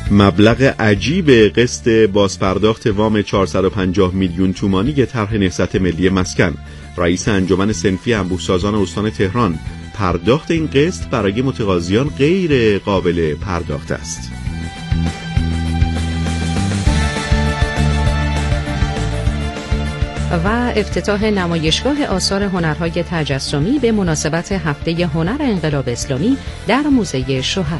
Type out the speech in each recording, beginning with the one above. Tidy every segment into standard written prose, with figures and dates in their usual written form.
مبلغ عجیب قسط بازپرداخت وام 450 میلیون تومانی طرح نهضت ملی مسکن. رئیس انجمن صنفی انبوه‌سازان استان تهران: پرداخت این قسط برای متقاضیان غیر قابل پرداخت است. و افتتاح نمایشگاه آثار هنرهای تجسمی به مناسبت هفته هنر انقلاب اسلامی در موزه شهدا.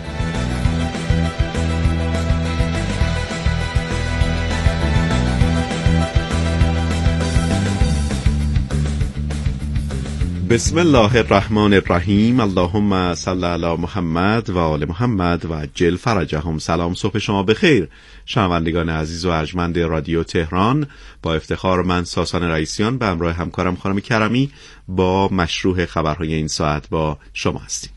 بسم الله الرحمن الرحیم. اللهم صل علی محمد و آل محمد و عجل فرجهم. سلام، صبح شما بخیر شنوندگان عزیز و ارجمند رادیو تهران. با افتخار من ساسان رئیسیان به همراه همکارم خانم کرمی با مشروع خبرهای این ساعت با شما هستیم.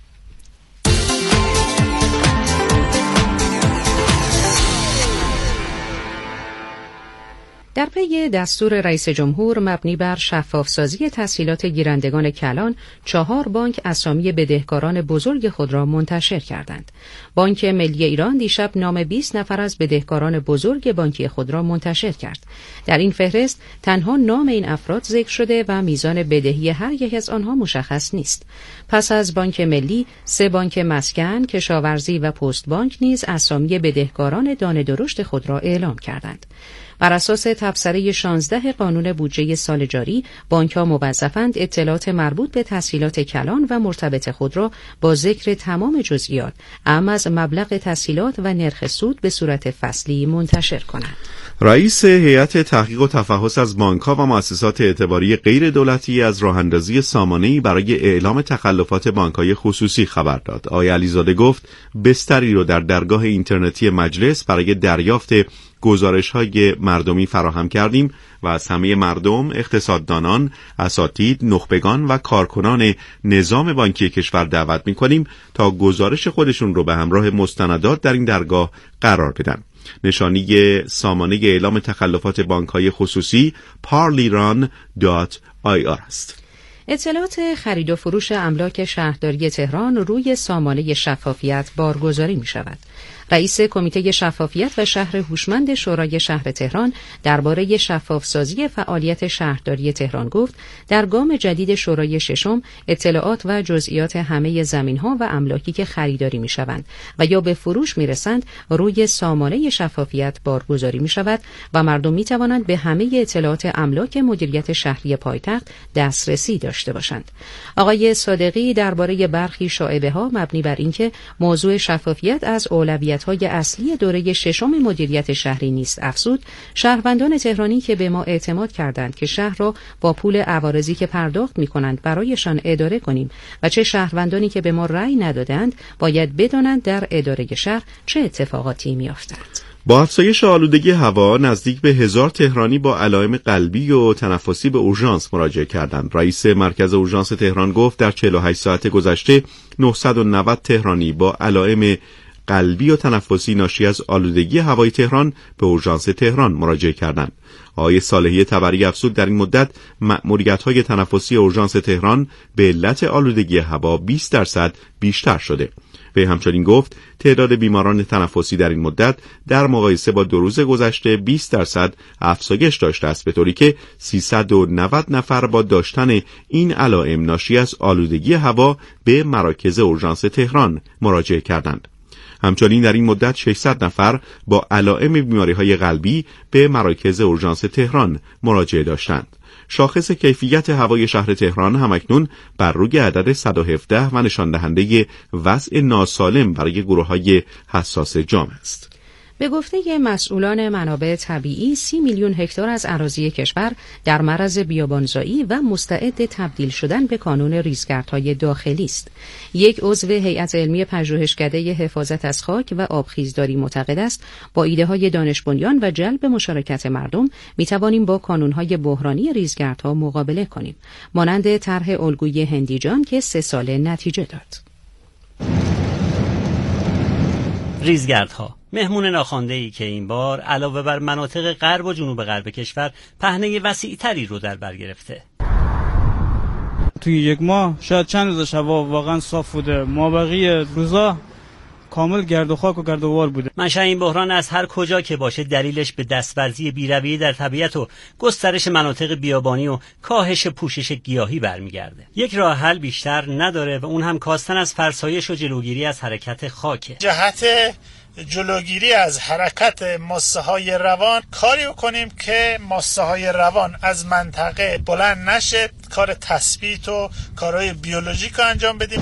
در پی دستور رئیس جمهور مبنی بر شفاف‌سازی تسهیلات گیرندگان کلان، 4 بانک اسامی بدهکاران بزرگ خود را منتشر کردند. بانک ملی ایران دیشب نام 20 نفر از بدهکاران بزرگ بانکی خود را منتشر کرد. در این فهرست تنها نام این افراد ذکر شده و میزان بدهی هر یک از آنها مشخص نیست. پس از بانک ملی، 3 بانک مسکن، کشاورزی و پست بانک نیز اسامی بدهکاران دانه درشت خود را اعلام کردند. بر اساس تبصره 16 قانون بودجه سال جاری، بانک‌ها موظفند اطلاعات مربوط به تسهیلات کلان و مرتبط خود را با ذکر تمام جزئیات، اما از مبلغ تسهیلات و نرخ سود به صورت فصلی منتشر کنند. رئیس هیئت تحقیق و تفحص از بانک‌ها و مؤسسات اعتباری غیر دولتی از راه‌اندازی سامانه‌ای برای اعلام تخلفات بانک‌های خصوصی خبر داد. آقای علیزاده گفت بستری رو در درگاه اینترنتی مجلس برای دریافت گزارش‌های مردمی فراهم کردیم و از همه مردم، اقتصاددانان، اساتید، نخبگان و کارکنان نظام بانکی کشور دعوت می‌کنیم تا گزارش خودشون رو به همراه مستندات در این درگاه قرار بدن. نشانی سامانه اعلام تخلفات بانک‌های خصوصی parliran.ir است. اطلاعات خرید و فروش املاک شهرداری تهران روی سامانه شفافیت بارگذاری می شود. رئیس کمیته شفافیت و شهر هوشمند شورای شهر تهران درباره شفافسازی فعالیت شهرداری تهران گفت در گام جدید شورای ششم اطلاعات و جزئیات همه زمین‌ها و املاکی که خریداری می‌شوند و یا به فروش می‌رسند روی سامانه شفافیت بارگذاری می‌شود و مردم می‌توانند به همه اطلاعات املاک مدیریت شهری پایتخت دسترسی داشته باشند. آقای صادقی درباره برخی شایعه‌ها مبنی بر اینکه موضوع شفافیت از اولویت‌های اصلی دوره ششم مدیریت شهری نیست افزود، شهروندان تهرانی که به ما اعتماد کردند که شهر را با پول عوارضی که پرداخت می‌کنند برایشان اداره کنیم و چه شهروندانی که به ما رأی ندادند باید بدانند در اداره شهر چه اتفاقاتی می‌افتد. با افزایش آلودگی هوا نزدیک به 1000 تهرانی با علائم قلبی و تنفسی به اورژانس مراجعه کردند. رئیس مرکز اورژانس تهران گفت در 48 ساعت گذشته 990 تهرانی با علائم قلبی و تنفسی ناشی از آلودگی هوای تهران به اورژانس تهران مراجعه کردند. آقای صالحی تبری افزود در این مدت مأموریت‌های تنفسی اورژانس تهران به علت آلودگی هوا 20% بیشتر شده. وی همچنین گفت تعداد بیماران تنفسی در این مدت در مقایسه با 2 روز گذشته 20% افزایش داشته است، به طوری که 390 نفر با داشتن این علائم ناشی از آلودگی هوا به مراکز اورژانس تهران مراجعه کردند. همچنین در این مدت 600 نفر با علائم بیماری‌های قلبی به مراکز اورژانس تهران مراجعه داشتند. شاخص کیفیت هوای شهر تهران همکنون بر روی عدد 117 و نشان دهنده وضع ناسالم برای گروه‌های حساس جامعه است. به گفته مسئولان منابع طبیعی 30 میلیون هکتار از اراضی کشور در معرض بیابانزایی و مستعد تبدیل شدن به کانون ریزگردهای داخلی است. یک عضو هیئت علمی پژوهشکده حفاظت از خاک و آبخیزداری معتقد است با ایده‌های دانش بنیان و جلب مشارکت مردم می‌توانیم با کانون‌های بحرانی ریزگردها مقابله کنیم، مانند طرح الگوی هندیجان که 3 ساله نتیجه داد. ریزگردها مهمون ناخوانده‌ای که این بار علاوه بر مناطق غرب و جنوب غرب کشور پهنه وسیع‌تری رو در بر گرفته. توی یک ماه شاید چند روز هوا واقعا صاف بوده، مابقی روزا کامل گرد و خاک و گرد و غبار بوده. منشأ این بحران از هر کجا که باشه دلیلش به دستورزی بی‌رویه در طبیعت و گسترش مناطق بیابانی و کاهش پوشش گیاهی برمیگرده. یک راه حل بیشتر نداره و اون هم کاستن از فرسایش و جلوگیری از حرکت خاکه. جهت جلوگیری از حرکت ماسه‌های روان کاری بکنیم که ماسه‌های روان از منطقه بلند نشه، کار تثبیت و کارهای بیولوژیک رو انجام بدیم.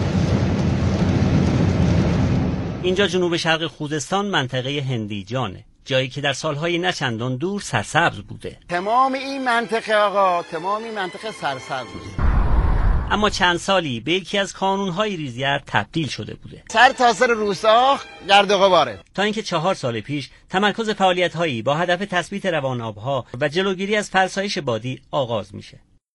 اینجا جنوب شرق خوزستان منطقه هندیجانه، جایی که در سالهای نچندان دور سرسبز بوده. تمام این منطقه سرسبز بوده. اما چند سالی به یکی از کانون‌های ریزگرد تبدیل شده بوده. سر تا سر روستا گرد و غباره. تا اینکه 4 سال پیش تمرکز فعالیت‌هایی با هدف تثبیت روان آب‌ها و جلوگیری از فرسایش بادی آغاز میشه.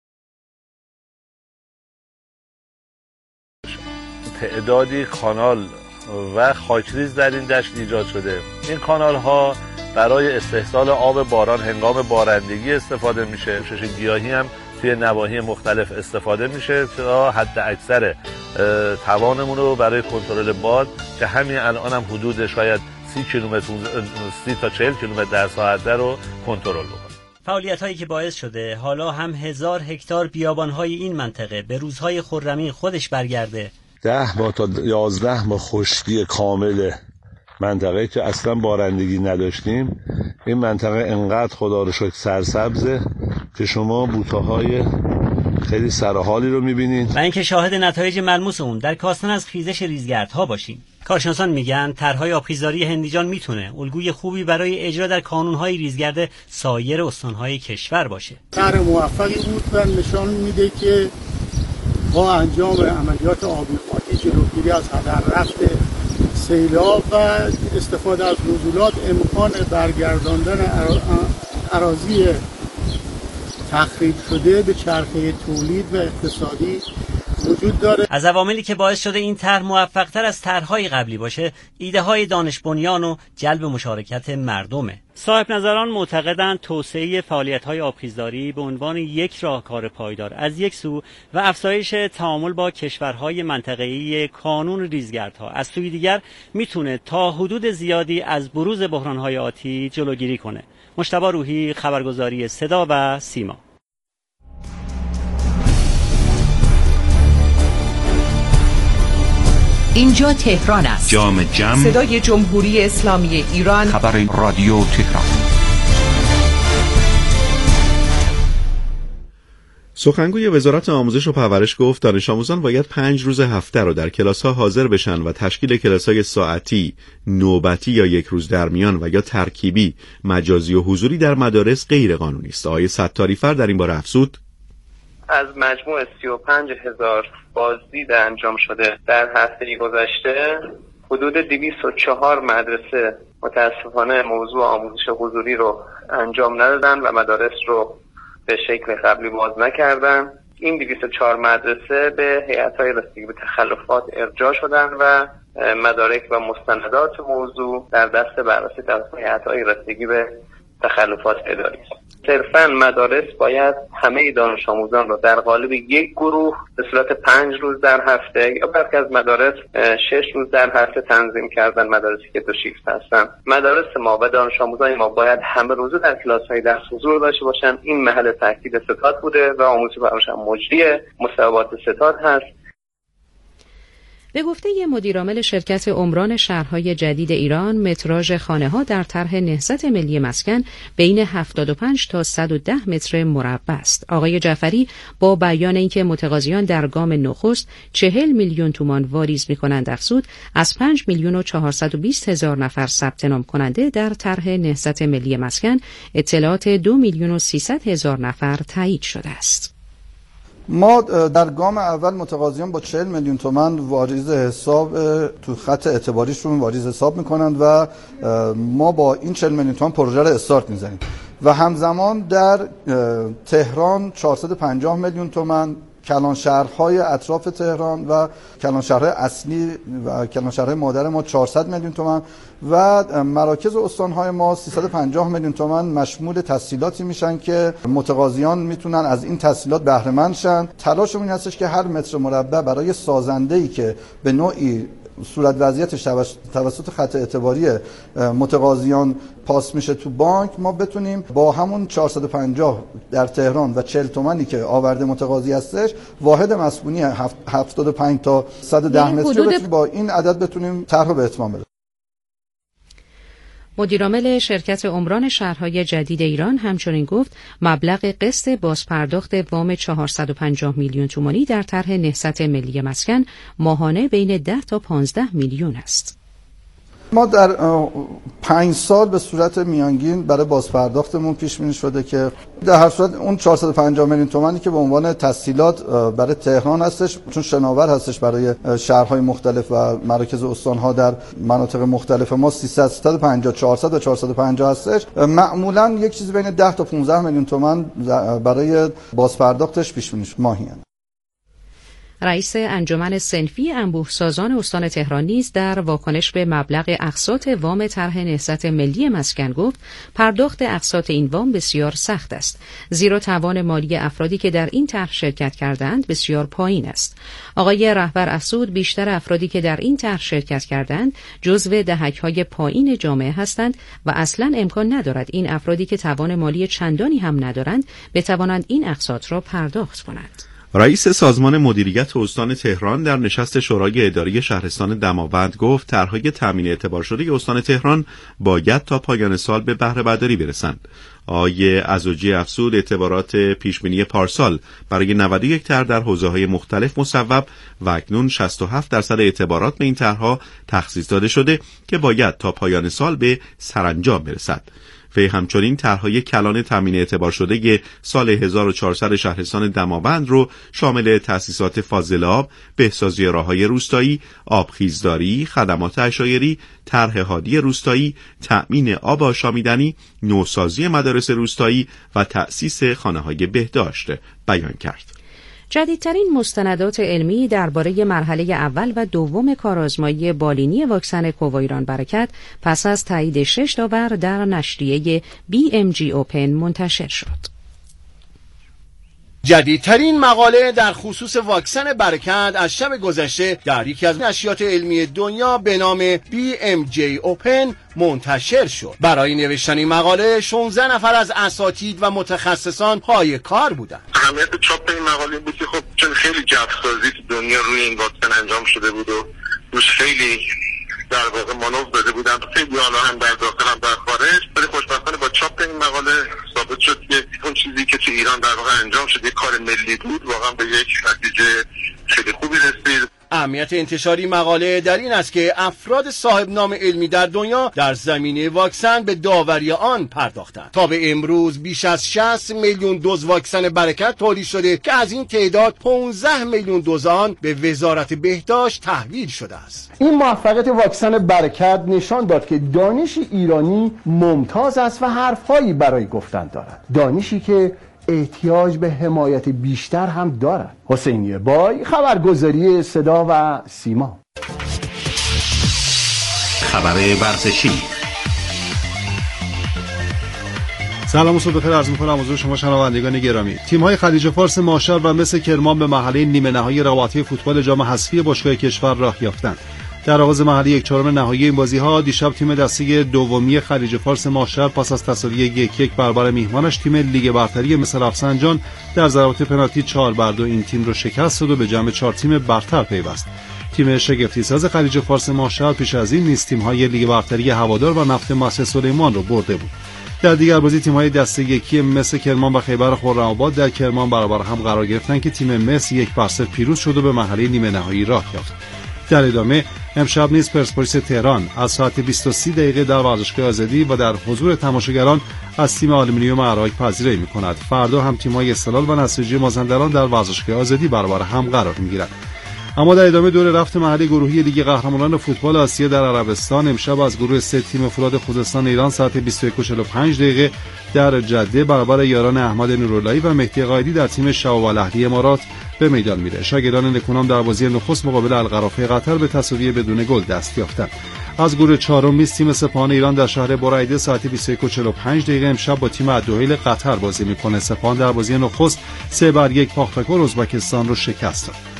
تعدادی کانال و خاکریز در این دشت ایجاد شده. این کانال ها برای استحصال آب باران هنگام بارندگی استفاده میشه. پوشش گیاهی هم توی نواحی مختلف استفاده میشه تا حد اکثر توانمون رو برای کنترل باد که همین الان هم حدود شاید 30 تا 40 کیلومتر در ساعت رو کنترل بکنه. فعالیت‌هایی که باعث شده حالا هم 1000 هکتار بیابان‌های این منطقه به روزهای خرمی خودش برگرده. 10 ماه تا 11 ماه خشکی کامل منطقه که اصلا بارندگی نداشتیم. این منطقه انقدر خدا رو شکر سرسبزه که شما بوته‌های خیلی سرحالی رو می‌بینید و اینکه شاهد نتایج ملموس اون در کاستن از خیزش ریزگردها باشیم. کارشناسان میگن طرح‌های آبخیزداری هندیجان میتونه الگوی خوبی برای اجرا در کانون‌های ریزگرد سایر استان‌های کشور باشه. طرح موفقی بود و نشان میده که با انجام عملیات آبی خاکی جلوگیری از هدر رفت سیلاب و استفاده از نزولات امکان برگرداندن اراضی تخریب شده به چرخه تولید و اقتصادی وجود داره. از عواملی که باعث شده این طرح موفق‌تر از طرح‌های قبلی باشه، ایده‌های دانش بنیان و جلب مشارکت مردمه. صاحب نظران معتقدند توسعه فعالیت‌های آبخیزداری به عنوان یک راهکار پایدار از یک سو و افزایش تعامل با کشورهای منطقه‌ای کانون ریزگردها از سوی دیگر میتونه تا حدود زیادی از بروز بحران‌های آتی جلوگیری کنه. مجتبی روحی، خبرگزاری صدا و سیما. اینجا تهران است. جام جم، صدای جمهوری اسلامی ایران، خبر رادیو تهران. سخنگوی وزارت آموزش و پرورش گفت دانش آموزان باید 5 روز هفته رو در کلاس‌ها حاضر بشن و تشکیل کلاس‌های ساعتی، نوبتی یا یک روز در میان و یا ترکیبی، مجازی و حضوری در مدارس غیر قانونی است. آقای ستاری‌فر در این باره افزود: از مجموع 35,000 بازدید انجام شده در هفته گذشته حدود 204 مدرسه متاسفانه موضوع آموزش حضوری رو انجام ندادن و مدارس رو به شکل قبلی باز نکردن. این 204 مدرسه به هیئت‌های رسیدگی به تخلفات ارجاع شدن و مدارک و مستندات موضوع در دست بررسی توسط هیئت‌های رسیدگی به تخلفات اداری است. صرفاً مدارس باید همه دانش آموزان را در قالب یک گروه به صورت 5 روز در هفته یا برخی از مدارس 6 روز در هفته تنظیم کردن، مدارسی که 2 شیفت هستن. مدارس ما و دانش آموزان ما باید همه روزه در کلاس‌های درس حضور داشته باشند. این محل تاکید ستاد بوده و آموزش و پرورش مجری مصوبات ستاد هست. به گفته مدیرعامل شرکت عمران شهرهای جدید ایران، متراژ خانه‌ها در طرح نهضت ملی مسکن بین 75 تا 110 متر مربع است. آقای جعفری با بیان اینکه متقاضیان در گام نخست 40 میلیون تومان واریز می‌کنند افزود، از 5,420,000 نفر ثبت نام کننده در طرح نهضت ملی مسکن اطلاعات 2,300,000 نفر تایید شده است. ما در گام اول متقاضیان با 40 میلیون تومان واریز حساب تو خط اعتباریشون واریز حساب میکنند و ما با این 40 میلیون تومان پروژه رو استارت میزنیم و همزمان در تهران 450 میلیون تومان، کلانشهرهای اطراف تهران و کلانشهرهای اصلی و کلانشهرهای مادر ما 400 میلیون تومان و مراکز استانهای ما 350 میلیون تومان مشمول تسهیلاتی میشن که متقاضیان میتونن از این تسهیلات بهره مند شن. تلاشمون این هستش که هر متر مربع برای سازنده‌ای که به نوعی صورت وضعیتش توسط خط اعتباری متقاضیان پاس میشه تو بانک، ما بتونیم با همون 450 در تهران و 40 تومانی که آورده متقاضی هستش واحد مسکونی 75 تا 110 متری با این عدد بتونیم طرح به اتمام برسونیم. مدیرعامل شرکت عمران شهرهای جدید ایران همچنین گفت مبلغ قسط بازپرداخت وام 450 میلیون تومانی در طرح نهضت ملی مسکن ماهانه بین 10 تا 15 میلیون است. ما در 5 سال به صورت میانگین برای بازپرداختمون پیش بینی شده که در هر صورت اون 450 میلیون تومانی که به عنوان تسهیلات برای تهران هستش، چون شناور هستش برای شهرهای مختلف و مراکز استانها در مناطق مختلف ما 300 350 400 و 450 هستش، معمولا یک چیزی بین 10 تا 15 میلیون تومان برای بازپرداختش پیش بینی ماهی است. رئیس انجمن صنفی انبوه‌سازان استان تهران نیز در واکنش به مبلغ اقساط وام طرح نهضت ملی مسکن گفت پرداخت اقساط این وام بسیار سخت است، زیرا توان مالی افرادی که در این طرح شرکت کردند بسیار پایین است. آقای رهبر افزود بیشتر افرادی که در این طرح شرکت کردند جزو دهک‌های پایین جامعه هستند و اصلاً امکان ندارد این افرادی که توان مالی چندانی هم ندارند بتوانند این اقساط را پرداخت کنند. رئیس سازمان مدیریت استان تهران در نشست شورای اداری شهرستان دماوند گفت طرحهای تامین اعتبار شده استان تهران باید تا پایان سال به بهره برداری برسند. آقای عزوجی افزود اعتبارات پیشبینی پارسال برای 91 طرح در حوزه‌های مختلف مصوب و اکنون 67% اعتبارات به این طرحها تخصیص داده شده که باید تا پایان سال به سرانجام برسد. وی همچنین طرحهای کلان تامین اعتبار شده سال 1400 شهرستان دماوند رو شامل تأسیسات فاضل آب، بهسازی راههای روستایی، آبخیزداری، خدمات عشایری، طرح هادی روستایی، تأمین آب آشامیدنی، نوسازی مدارس روستایی و تأسیس خانه‌های بهداشت بیان کرد. جدیدترین مستندات علمی درباره مرحله اول و دوم کارآزمایی بالینی واکسن کووایران برکت پس از تایید 6 داور در نشریه BMG Open منتشر شد. جدیدترین مقاله در خصوص واکسن برکت از شب گذشته در یکی از نشریات علمی دنیا به نام BMJ Open منتشر شد. برای نوشتن این مقاله 16 نفر از اساتید و متخصصان پای کار بودند. اهمیت چاپ این مقاله بود که خب چون خیلی جف‌سازی تو دنیا روی این واکسن انجام شده بود و روش خیلی در واقع مانور داده بودن، خیلی حالا هم در داخل هم در خارج، ولی خوشبختانه با چاپ این مقاله ثابت شد که اون چیزی که تو ایران در واقع انجام شد یک کار ملی بود، واقعا به یک نتیجه خیلی خوبی رسید. اهمیت انتشاری مقاله در این است که افراد صاحب نام علمی در دنیا در زمینه واکسن به داوری آن پرداختند. تا به امروز بیش از 60 میلیون دوز واکسن برکت تولید شده که از این تعداد 15 میلیون دوز آن به وزارت بهداشت تحویل شده است. این موفقیت واکسن برکت نشان داد که دانش ایرانی ممتاز است و حرفهایی برای گفتن دارد، دانشی که احتیاج به حمایت بیشتر هم دارد. حسینی بای، خبرگزاری صدا و سیما. خبر ورزشی. سلام و صبح بخیر عرض می‌کنم حضور شما شنوندگان گرامی. تیم‌های خلیج فارس ماشر و مس کرمان به مرحله نیمه نهایی رقابت‌های فوتبال جام حذفی باشگاه کشور راه یافتند. در آغاز مرحله 1/4 نهایی این بازی‌ها دیشب تیم دسته دومی خلیج فارس ماشر پس از تساوی 1-1 برابر میهمانش تیم لیگ برتری مس رفسنجان در ضربات پنالتی 4-2 این تیم را شکست داد و به جمع 4 تیم برتر پیوست. تیم شگفتی ساز خلیج فارس ماشر پیش از این نیز تیم‌های لیگ برتری هوادار و نفت مصر سلیمان را برده بود. در دیگر بازی تیم‌های دسته یکی مس کرمان و خیبر خرم‌آباد در کرمان برابر هم قرار گرفتند که تیم مس 1-0 پیروز شد و به مرحله نیمه نهایی راه یافت. در ادامه امشب نیز پرسپولیس تهران از ساعت 20:30 در ورزشگاه آزادی و در حضور تماشاگران از تیم آلومینیوم عراق پذیرایی می‌کند. فردا هم تیم‌های استقلال و نساجی مازندران در ورزشگاه آزادی برابر هم قرار می‌گیرند. اما در ادامه دور رفت مرحله گروهی لیگ قهرمانان فوتبال آسیا در عربستان امشب از گروه 3 تیم فولاد خوزستان ایران ساعت 21:45 در جده برابر یاران احمد نوراللهی و مهدی قائدی در تیم شواب الاهلی امارات به میدان میره. شاگردان نکونام در بازی نخست مقابل القرافه قطر به تساوی بدون گل دست یافتند. از گروه 4 نیز تیم سپاهان ایران در شهر برایده ساعت 21:45 امشب با تیم الدوحیل قطر بازی میکنه. سپاهان در بازی نخست 3-1 پاختاکور ازبکستان رو شکست داد.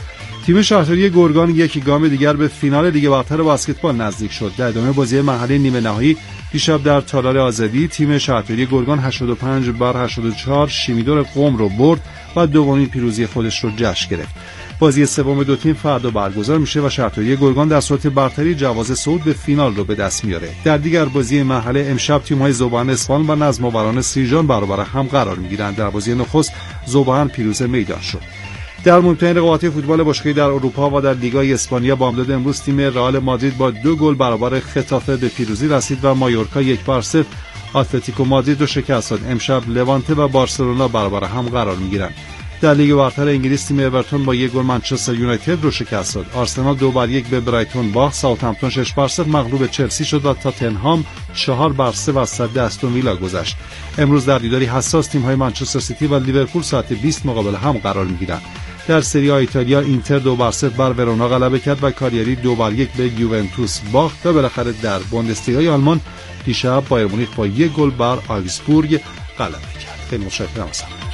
تیم شهرداری گرگان یک گام دیگر به فینال لیگ برتر بسکتبال نزدیک شد. در ادامه بازی محلی نیمه نهایی دیشب در تالار آزادی تیم شهرداری گرگان 85-84 شیمیدور قم رو برد و دومین پیروزی خودش رو جشن گرفت. بازی سوم دو تیم فردا برگزار میشه و شهرداری گرگان در صورت برتری جواز صعود به فینال رو به دست میاره. در دیگر بازی محله امشب تیم‌های ذوبان اصفهان و نظم آوران سیرجان برابر هم قرار میگیرند. در بازی نخست ذوبان پیروز میدان شد. در مهمترین رقابت‌های فوتبال باشگاهی در اروپا و در لیگای اسپانیا بامداد امروز تیم رئال مادرید با 2 گل برابر خطافه به پیروزی رسید و مایورکا 1-0 اتلتیکو مادرید رو شکست داد. امشب لوانته و بارسلونا برابر هم قرار میگیرند. در لیگ برتر انگلیس تیم اورتون با 1 گل منچستر یونایتد رو شکست داد. آرسنال 2-1 به برایتون باخت. ساوثهمپتون 6-0 مغلوب چلسی شد و تاتنهام 4-3 و صد استون ویلا گذشت. امروز در دیداری حساس تیم‌های منچستر سیتی و لیورپول ساعت 20 مقابل هم قرار میگیرند. در سری آ ایتالیا اینتر 2-0 بر ورونا غلبه کرد و کاریاری 2-1 به یوونتوس باخت و بالاخره در بوندسلیگای آلمان دیشب بایر مونیخ با 1 گل بر آگزبورگ غلبه کرد. خیلی متشکرم از همه.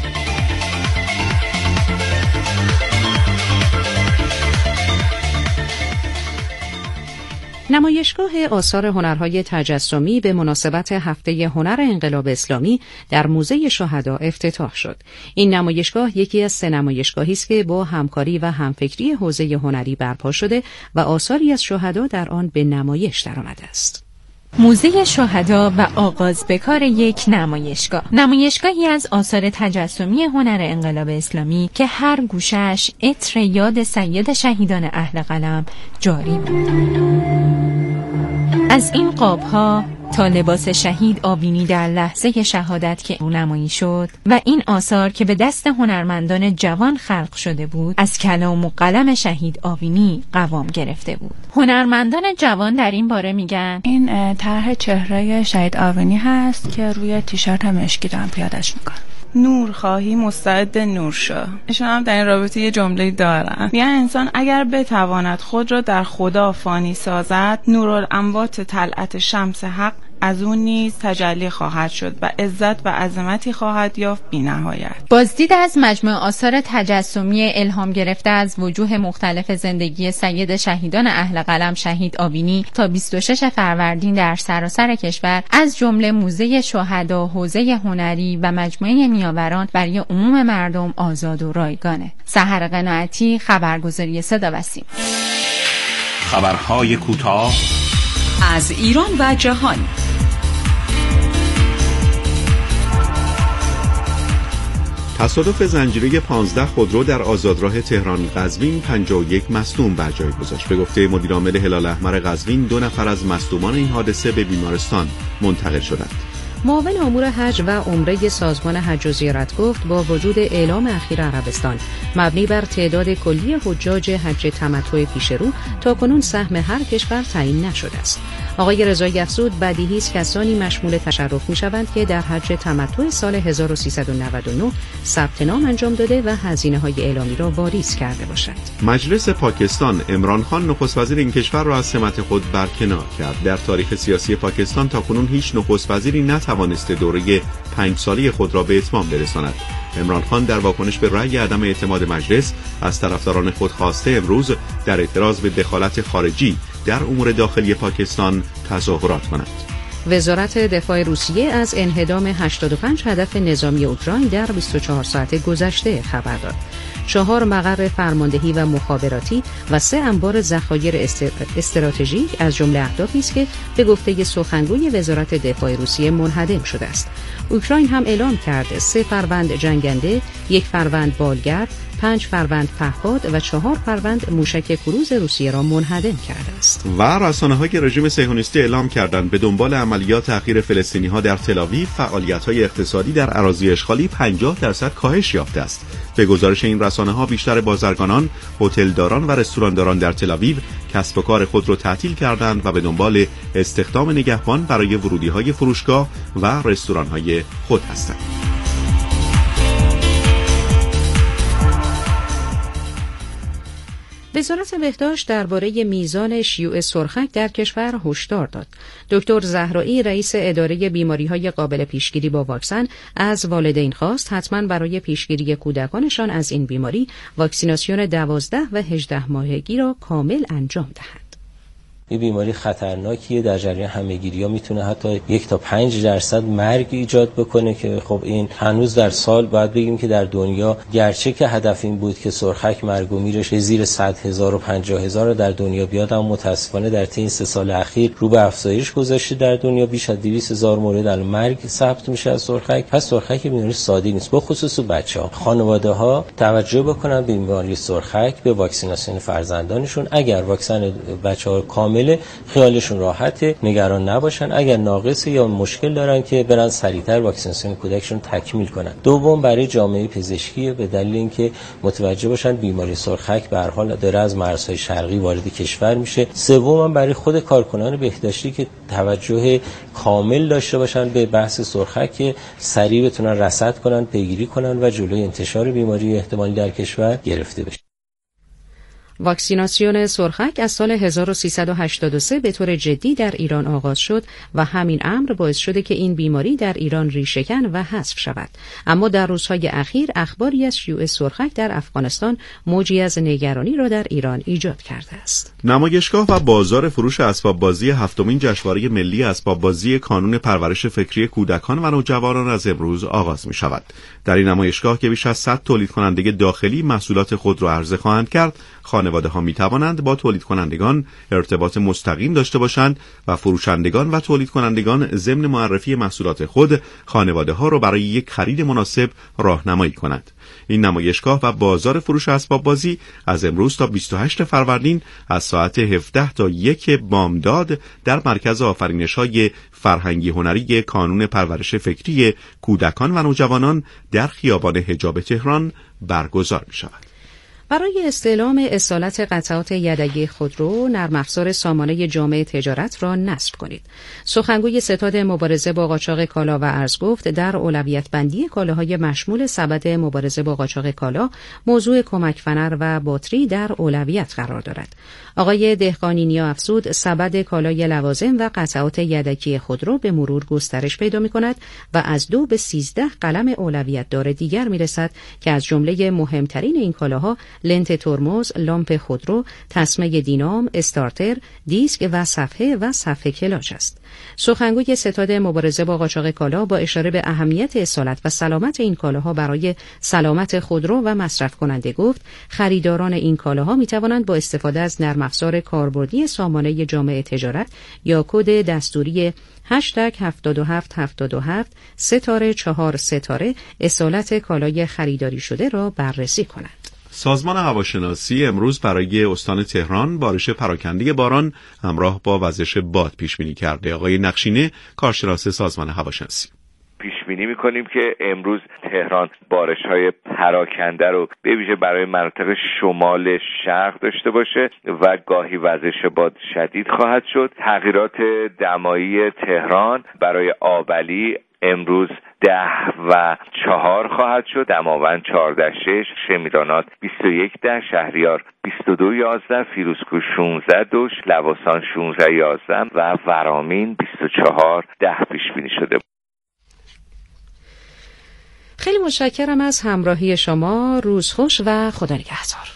نمایشگاه آثار هنرهای تجسمی به مناسبت هفته هنر انقلاب اسلامی در موزه شهدا افتتاح شد. این نمایشگاه یکی از 3 نمایشگاهی است که با همکاری و همفکری حوزه هنری برپا شده و آثاری از شهدا در آن به نمایش درآمده است. موزه شهدا و آغاز به کار یک نمایشگاهی از آثار تجسمی هنر انقلاب اسلامی که هر گوشه‌اش عطر یاد سید شهیدان اهل قلم جاری بود. از این قاب‌ها تا لباس شهید آوینی در لحظه شهادت که او نمایی شد و این آثار که به دست هنرمندان جوان خلق شده بود از کلام و قلم شهید آوینی قوام گرفته بود. هنرمندان جوان در این باره میگن این طرح چهره شهید آوینی هست که روی تیشرت مشکی دارن پیاده‌اش میکنن. نور خواهی مستعد نور شو. ایشون هم در این رابطه یه جمله دارن. میگن انسان اگر بتواند خود را در خدا فانی سازد، نورالاموات طلعت شمس حق از اون نیز تجلی خواهد شد و عزت و عظمتی خواهد یافت بی‌نهایت. بازدید از مجموعه آثار تجسمی الهام گرفته از وجوه مختلف زندگی سید شهیدان اهل قلم شهید آوینی تا 26 فروردین در سراسر کشور از جمله موزه شهدا، حوزه هنری و مجموعه نیاوران برای عموم مردم آزاد و رایگانه. سحر قناعتی، خبرگزاری صدا و سیما. خبرهای کوتاه از ایران و جهان. تصادف زنجیره 15 خودرو در آزادراه تهران قزوین 51 مصدوم بر جای گذاشت. به گفته مدیرعامل هلال احمر قزوین 2 نفر از مصدومان این حادثه به بیمارستان منتقل شدند. معاون امور حج و عمره سازمان حج و زیارت گفت با وجود اعلام اخیر عربستان مبنی بر تعداد کلی حجاج حج تمتع پیش رو تاکنون سهم هر کشور تعیین نشده است. آقای رضایی افزود بدیهی است کسانی مشمول تشرف می‌شوند که در حج تمتع سال 1399 ثبت نام انجام داده و هزینه‌های اعلامی را واریز کرده باشند. مجلس پاکستان عمران خان نخست وزیر این کشور را از سمت خود برکنار کرد. در تاریخ سیاسی پاکستان تاکنون هیچ نخست وزیری نتوانسته دوره 5 ساله خود را به اتمام برساند. عمران خان در واکنش به رأی عدم اعتماد مجلس از طرفداران خود خواسته امروز در اعتراض به دخالت خارجی در امور داخلی پاکستان تظاهرات کند. وزارت دفاع روسیه از انهدام 85 هدف نظامی اوکراین در 24 ساعت گذشته خبر داد. 4 مقر فرماندهی و مخابراتی و 3 انبار ذخایر استراتژیک از جمله اهدافی است که به گفته سخنگوی وزارت دفاع روسیه منهدم شده است. اوکراین هم اعلام کرد 3 فروند جنگنده، 1 فروند بالگرد، 5 فروند پهپاد و 4 فروند موشک کروز روسیه را منهدم کرده است. و رسانه‌های رژیم صهیونیستی اعلام کردند به دنبال عملیات اخیر فلسطینی‌ها در تل‌آویو فعالیت‌های اقتصادی در اراضی اشغالی 50% کاهش یافته است. به گزارش این رسانه‌ها بیشتر بازرگانان، هتلداران و رستورانداران در تل‌آویو کسب و کار خود را تعطیل کردند و به دنبال استخدام نگهبان برای ورودی‌های فروشگاه و رستوران‌های خود هستند. وزارت بهداشت درباره میزان شیوع سرخک در کشور هشدار داد. دکتر زهرایی رئیس اداره بیماری‌های قابل پیشگیری با واکسن از والدین خواست حتما برای پیشگیری کودکانشان از این بیماری واکسیناسیون 12 و 18 ماهگی را کامل انجام دهند. این بیماری خطرناکیه، در جریان همه‌گیری‌ها میتونه حتی 1 تا 5% مرگ ایجاد بکنه که خب این هنوز در سال باید بگیم که در دنیا گرچه که هدف این بود که سرخک مرگ و میرش زیر 100,000 و 50,000 در دنیا بیاد، اما متاسفانه در طی این 3 سال اخیر رو به افزایش گذاشته. در دنیا بیش از 200,000 مورد الان مرگ ثبت میشه از سرخک. پس سرخک بیماری ساده نیست، به خصوص بچه‌ها. خانواده‌ها توجه بکنن به بیماری سرخک، به واکسیناسیون فرزندانشون. اگر واکسن بچه‌ها کامل خیالشون راحته، نگران نباشن. اگر ناقصه یا مشکل دارن که برن سریعتر واکسیناسیون کودکشون تکمیل کنن. دوم برای جامعه پزشکی به دلیل اینکه متوجه باشن بیماری سرخک به هر حال داره از مرزهای شرقی وارد کشور میشه. سوم برای خود کارکنان بهداشتی که توجه کامل داشته باشن به بحث سرخک که سریع بتونن رصد کنن، پیگیری کنن و جلوی انتشار بیماری احتمالی در کشور گرفته بشه. واکسیناسیون سرخک از سال 1383 به طور جدی در ایران آغاز شد و همین امر باعث شده که این بیماری در ایران ریشه‌کن و حذف شود. اما در روزهای اخیر اخباری از شیوع سرخک در افغانستان موجی از نگرانی را در ایران ایجاد کرده است. نمایشگاه و بازار فروش اسباب بازی هفتمین جشنواره ملی اسباب بازی کانون پرورش فکری کودکان و نوجوانان از امروز آغاز می شود. در این نمایشگاه که بیش از 100 تولید کننده داخلی محصولات خود را عرضه خواهند کرد، خانواده‌ها می‌توانند با تولید کنندگان ارتباط مستقیم داشته باشند و فروشندگان و تولید کنندگان ضمن معرفی محصولات خود خانواده‌ها را برای یک خرید مناسب راهنمایی کنند. این نمایشگاه و بازار فروش اسباب بازی از امروز تا 28 فروردین از ساعت 17 تا 1 بامداد در مرکز آفرینش‌های فرهنگی هنری کانون پرورش فکری کودکان و نوجوانان در خیابان حجاب تهران برگزار می‌شود. برای استعلام اصالت قطعات یدگی خودرو، نرم افزار سامانه جامعه تجارت را نصب کنید. سخنگوی ستاد مبارزه با قاچاق کالا و ارز گفت در اولویت بندی کالاهای مشمول سبد مبارزه با قاچاق کالا، موضوع کمک فنر و باتری در اولویت قرار دارد. آقای دهقانی نیا افزود سبد کالای لوازم و قطعات یدکی خودرو به مرور گسترش پیدا می‌کند و از 2 به 13 قلم اولویت دار دیگر می‌رسد که از جمله مهمترین این کالاها لنت ترمز، لامپ خودرو، تسمه دینام، استارتر، دیسک و صفحه کلاچ است. سخنگوی ستاد مبارزه با قاچاق کالا با اشاره به اهمیت اصالت و سلامت این کالاها برای سلامت خودرو و مصرف کننده گفت خریداران این کالاها می توانند با استفاده از نرم افزار کاربردی سامانه جامعه تجارت یا کد دستوری #7777 *4 اصالت کالای خریداری شده را بررسی کنند. سازمان هواشناسی امروز برای استان تهران بارش پراکنده باران همراه با وزش باد پیش بینی کرده. آقای نقشینه، کارشناس سازمان هواشناسی: پیش بینی می‌کنیم که امروز تهران بارش‌های پراکنده رو به ویژه برای مناطق شمال شرق داشته باشه و گاهی وزش باد شدید خواهد شد. تغییرات دمایی تهران برای آبلی امروز 10.4 خواهد شد. دماوند 14.6، شمیرانات 21.10، شهریار 22.11، فیروزکوه 16.2، لواسان 16.11 و ورامین 24.10 پیش بینی شده. خیلی متشکرم از همراهی شما. روز خوش و خدا نگهدار.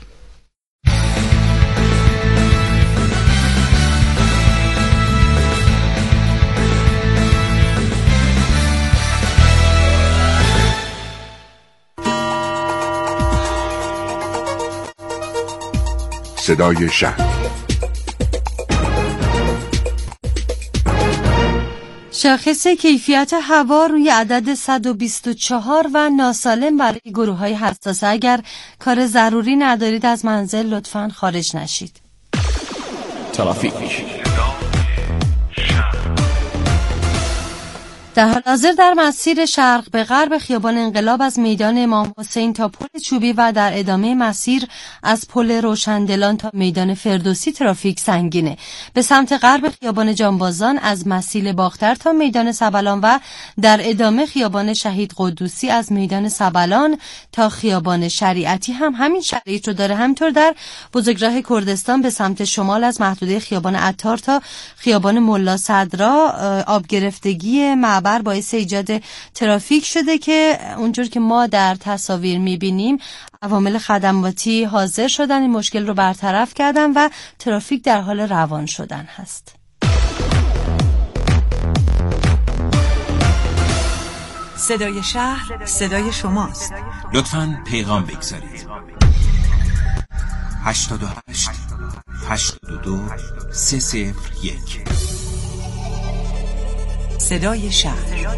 صدای شهر. شاخص کیفیت هوا روی عدد 124 و ناسالم برای گروه‌های حساس. اگر کار ضروری ندارید از منزل لطفاً خارج نشید. ترافیک. در حال حاضر در مسیر شرق به غرب خیابان انقلاب از میدان امام حسین تا پل چوبی و در ادامه مسیر از پل روشندلان تا میدان فردوسی ترافیک سنگینه. به سمت غرب خیابان جانبازان از مسیل باختر تا میدان سبلان و در ادامه خیابان شهید قدوسی از میدان سبلان تا خیابان شریعتی هم همین شرایط رو داره. همینطور در بزرگراه کردستان به سمت شمال از محدوده خیابان عطار تا خیابان ملا صدرا آب گرفتگی معبر باعث ایجاد ترافیک شده که اونجور که ما در تصاویر میبینیم عوامل خدماتی حاضر شدن این مشکل رو برطرف کردن و ترافیک در حال روان شدن هست. صدای شهر، صدای شماست. لطفاً پیغام بگذارید. 88 82 301 صدای شهر.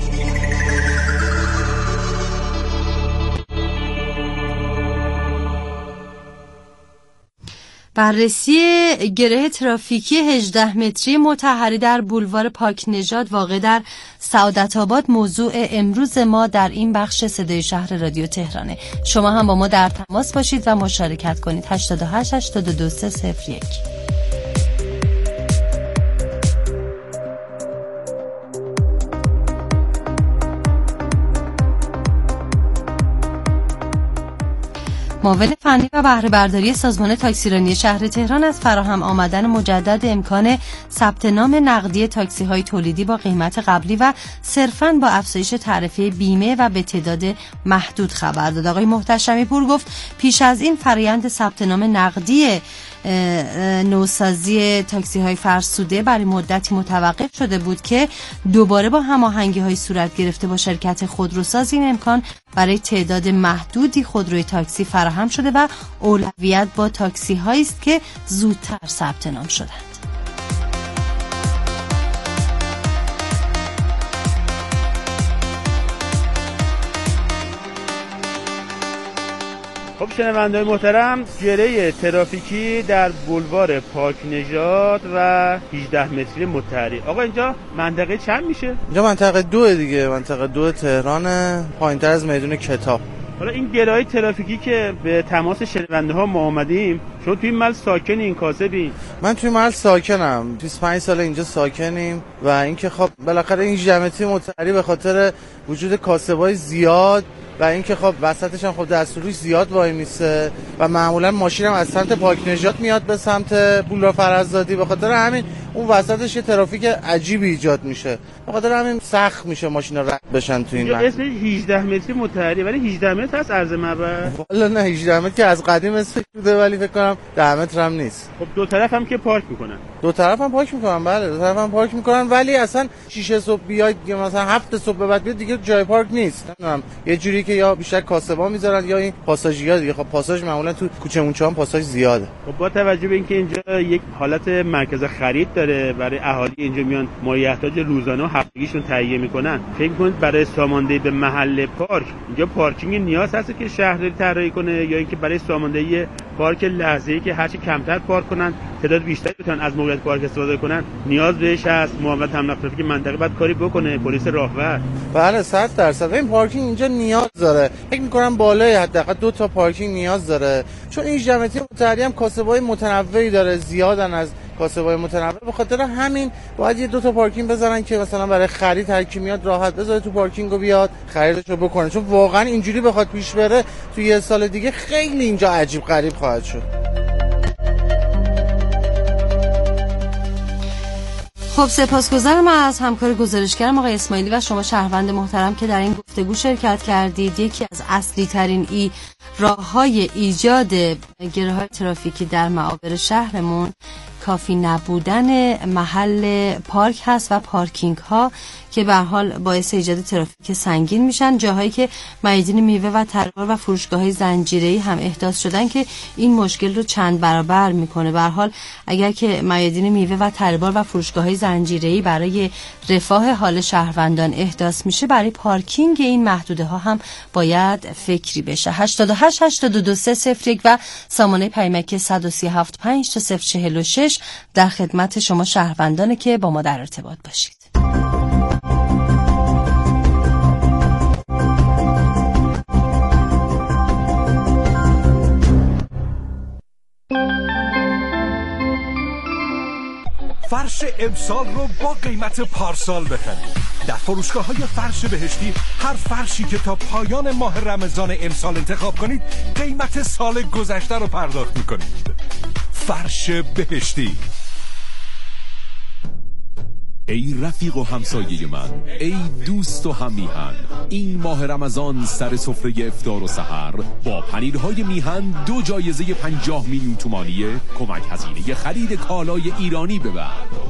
بررسی گره ترافیکی 18 متری مطهری در بولوار پاک نژاد واقع در سعادت آباد موضوع امروز ما در این بخش صدای شهر رادیو تهرانه. شما هم با ما در تماس باشید و مشارکت کنید. 88 82 301. معاون فنی و بهره برداری سازمان تاکسیرانی شهر تهران از فراهم آمدن مجدد امکان ثبت نام نقدی تاکسی‌های تولیدی با قیمت قبلی و صرفاً با افزایش تعرفه بیمه و به تعداد محدود خبر داد. آقای محتشمی پور گفت پیش از این فرآیند ثبت نام نقدی نوسازی تاکسی‌های فرسوده برای مدتی متوقف شده بود که دوباره با هماهنگی‌های صورت گرفته با شرکت خودروساز این امکان برای تعداد محدودی خودروی تاکسی فراهم شده و اولویت با تاکسی‌هایی است که زودتر ثبت نام شدند. خب شنونده‌های محترم، گره ترافیکی در بولوار پاک نژاد و 18 متری مطهری. آقا اینجا منطقه چند میشه؟ اینجا منطقه 2 دیگه، منطقه 2 تهرانه، پایین‌تر از میدون کتاب. حالا این گره‌های ترافیکی که به تماس شنونده ها ما آمدیم، شما توی این محل ساکنین کاسبین؟ من توی محل ساکنم، 25 سال اینجا ساکنیم و اینکه خب بالاخره این جمعیتی مطهری به خاطر وجود کاسبای زیاد و اینکه خب وسطش هم خب دستوریش زیاد وای میسه و معمولا ماشین هم از سمت پاک نژاد میاد به سمت بولوار فرزادی، به خاطر همین اون وسطش یه ترافیک عجیبی ایجاد میشه، به خاطر همین سخت میشه ماشینا رد بشن تو این محل. اسمش 18 متری مطهری ولی 18 متر هست عرض معبر؟ والا نه 18 متر که از قدیم اسم بوده ولی فکر کنم 10 متر هم نیست. خب دو طرف هم که پارک میکنن؟ دو طرف هم پارک میکنن، بله دو طرف هم پارک میکنن، ولی اصلا 6 صبح بیاید یا مثلا 7 صبح بعد بیاد دیگه جای پارک نیست. نمیدونم یه جوری که یا بیشتر کاسبا میذارن یا این پاساژیا دیگه. خب پاساژ معمولا تو کوچه مونچه هم پاساژ زیاده. خب با توجه به اینکه اینجا یک حالت مرکز خرید داره، برای اهالی اینجا میان مایحتاج روزانه و هفتگیشون تهیه میکنن، فکر کنید برای ساماندهی به محل پارک اینجا پارکینگ نیاز هست که شهرداری طراحی کنه یا اینکه برای ساماندهی پارک لحظه‌ای که هرچی کمتر پارک کنن تعداد بیشتری بتونن از موقعیت پارک استفاده کنن نیاز بهش هست؟ معاونت حمل ترافیک منطقه باید کاری بکنه، پلیس راهور. بله 100% این پارکینگ اینجا نیاز داره. فکر می‌کنم بالای حداقل 2 تا پارکینگ نیاز داره، چون این جمعیت مطهری هم کاسبای متنوعی داره، زیادن از کاسبای متنوع، به خاطر همین باید یه 2 تا پارکینگ بذارن که مثلا برای خرید هر کی میاد راحت بذاره تو پارکینگو بیاد خریدشو بکنه، چون واقعا اینجوری بخواد پیش بره تو یه سال دیگه خیلی اینجا عجیب غریب خواهد شد. خب سپاسگزارم از همکار گزارشگرم آقای اسماعیلی و شما شهروند محترم که در این گفتگو شرکت کردید. یکی از اصلی ترین راه‌های ایجاد گره‌های ترافیکی در معابر شهرمون کافی نبودن محل پارک هست و پارکینگ ها که به هر حال باعث ایجاد ترافیک سنگین میشن. جاهایی که میادین میوه و تربار و فروشگاه‌های زنجیره‌ای هم احداث شدن که این مشکل رو چند برابر میکنه. به هر حال اگر که میادین میوه و تربار و فروشگاه‌های زنجیره‌ای برای رفاه حال شهروندان احداث میشه، برای پارکینگ این محدوده ها هم باید فکری بشه. 88 82 301 و سامانه پیمکی 1375 تا 046 در خدمت شما شهروندانه که با ما در ارتباط باشید. فرش امسال رو با قیمت پارسال بخرید. در فروشگاه‌های فرش بهشتی هر فرشی که تا پایان ماه رمضان امسال انتخاب کنید قیمت سال گذشته رو پرداخت می‌کنید. فرش بهشتی. ای رفیق و همسایه من، ای دوست و هممیهن، این ماه رمضان سر سفره افطار و سحر با پنیرهای میهن 2 جایزه 50 میلیون تومانی کمک هزینه خرید کالای ایرانی ببر.